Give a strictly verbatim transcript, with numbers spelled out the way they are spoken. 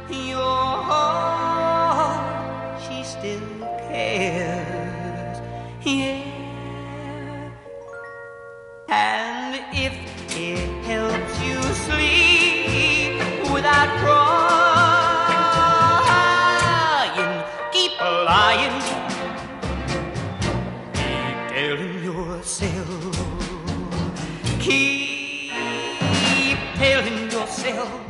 your heart, she still cares, yeah. And if it helps you sleep without crying, keep lying, keep telling yourself, keep telling yourself